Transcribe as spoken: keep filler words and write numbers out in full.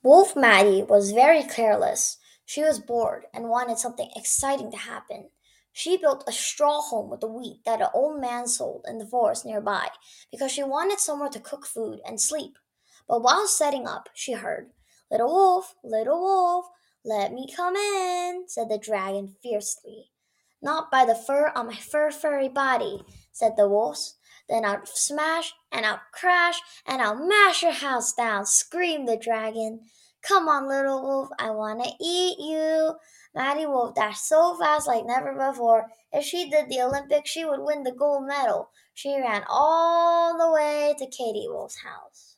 Wolf Maddie was very careless. She was bored and wanted something exciting to happen. She built a straw home with the wheat that an old man sold in the forest nearby because she wanted somewhere to cook food and sleep. But while setting up, she heard, "Little wolf, little wolf, let me come in," said the dragon fiercely. "Not by the fur on my fur furry body," said the wolves. "Then I'll smash and I'll crash and I'll mash your house down," screamed the dragon. "Come on, little wolf, I want to eat you." Maddie Wolf dashed so fast like never before. If she did the Olympics, she would win the gold medal. She ran all the way to Katie Wolf's house.